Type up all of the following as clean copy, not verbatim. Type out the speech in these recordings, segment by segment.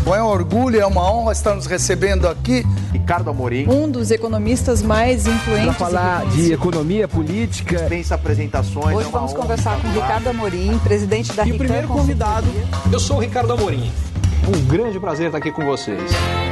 É um orgulho, é uma honra estar nos recebendo aqui. Ricardo Amorim, um dos economistas mais influentes. Para falar de economia política. Dispensa apresentações. Hoje vamos conversar com Ricardo Amorim, presidente da E o primeiro convidado, eu sou o Ricardo Amorim. Um grande prazer estar aqui com vocês.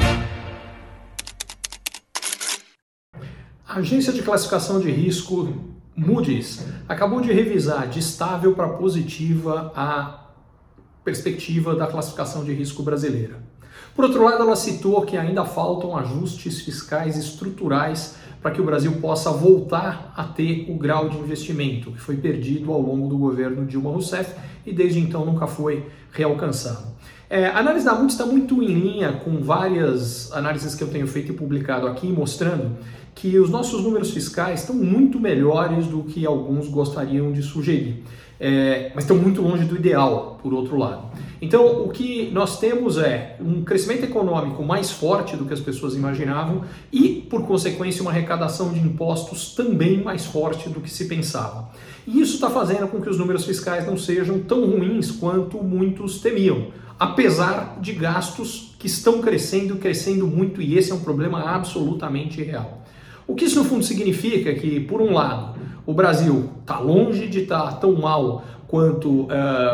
A agência de classificação de risco Moody's acabou de revisar de estável para positiva a perspectiva da classificação de risco brasileira. Por outro lado, ela citou que ainda faltam ajustes fiscais estruturais para que o Brasil possa voltar a ter o grau de investimento que foi perdido ao longo do governo Dilma Rousseff e desde então nunca foi realcançado. A análise da Moody's está muito em linha com várias análises que eu tenho feito e publicado aqui, mostrando que os nossos números fiscais estão muito melhores do que alguns gostariam de sugerir, mas estão muito longe do ideal, por outro lado. Então, o que nós temos é um crescimento econômico mais forte do que as pessoas imaginavam e, por consequência, uma arrecadação de impostos também mais forte do que se pensava. E isso está fazendo com que os números fiscais não sejam tão ruins quanto muitos temiam, apesar de gastos que estão crescendo muito, e esse é um problema absolutamente real. O que isso no fundo significa é que, por um lado, o Brasil está longe de estar tão mal quanto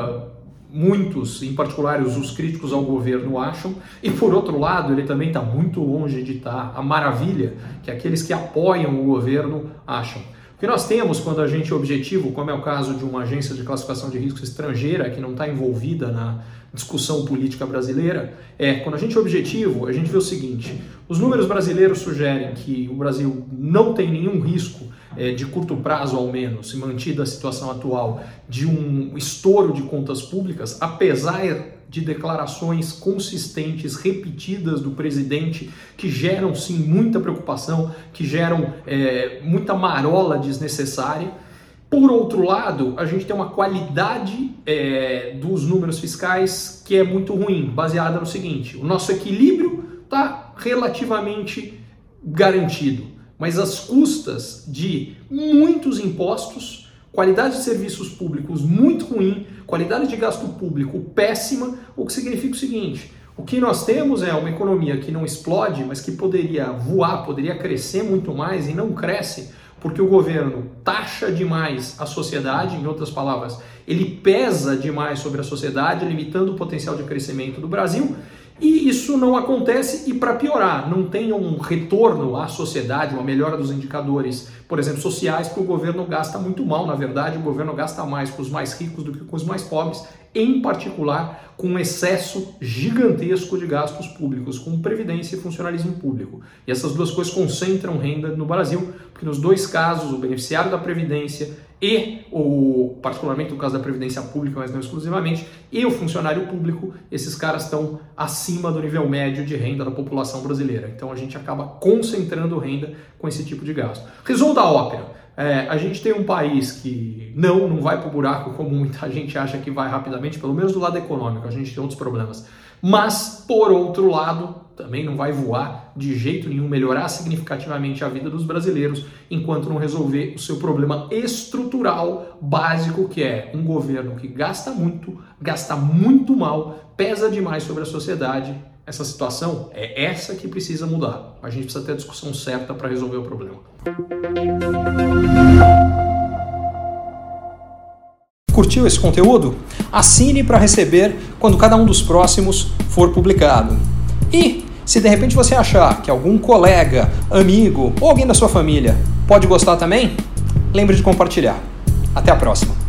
muitos, em particular os críticos ao governo, acham, e por outro lado ele também está muito longe de estar a maravilha que aqueles que apoiam o governo acham. O que nós temos quando a gente é objetivo, como é o caso de uma agência de classificação de risco estrangeira que não está envolvida na discussão política brasileira, quando a gente é objetivo, a gente vê o seguinte: os números brasileiros sugerem que o Brasil não tem nenhum risco de curto prazo, ao menos, mantida a situação atual, de um estouro de contas públicas, apesar de declarações consistentes, repetidas do presidente, que geram sim muita preocupação, que geram muita marola desnecessária. Por outro lado, a gente tem uma qualidade dos números fiscais que é muito ruim, baseada no seguinte: o nosso equilíbrio está relativamente garantido, mas às custas de muitos impostos, qualidade de serviços públicos muito ruim, qualidade de gasto público péssima, o que significa o seguinte: o que nós temos é uma economia que não explode, mas que poderia voar, poderia crescer muito mais e não cresce, porque o governo taxa demais a sociedade, em outras palavras, ele pesa demais sobre a sociedade, limitando o potencial de crescimento do Brasil. E isso não acontece, e para piorar, não tem um retorno à sociedade, uma melhora dos indicadores, por exemplo, sociais, porque o governo gasta muito mal. Na verdade, o governo gasta mais com os mais ricos do que com os mais pobres, em particular com um excesso gigantesco de gastos públicos, com previdência e funcionalismo público. E essas duas coisas concentram renda no Brasil, porque nos dois casos, o beneficiário da previdência e, particularmente no caso da previdência pública, mas não exclusivamente, e o funcionário público, esses caras estão acima do nível médio de renda da população brasileira. Então a gente acaba concentrando renda com esse tipo de gasto. Resumo da ópera: a gente tem um país que não vai para o buraco como muita gente acha que vai rapidamente, pelo menos do lado econômico, a gente tem outros problemas. Mas, por outro lado, também não vai voar de jeito nenhum, melhorar significativamente a vida dos brasileiros, enquanto não resolver o seu problema estrutural básico, que é um governo que gasta muito mal, pesa demais sobre a sociedade. Essa situação é essa que precisa mudar. A gente precisa ter a discussão certa para resolver o problema. Curtiu esse conteúdo? Assine para receber quando cada um dos próximos for publicado. E se de repente você achar que algum colega, amigo ou alguém da sua família pode gostar também, lembre de compartilhar. Até a próxima!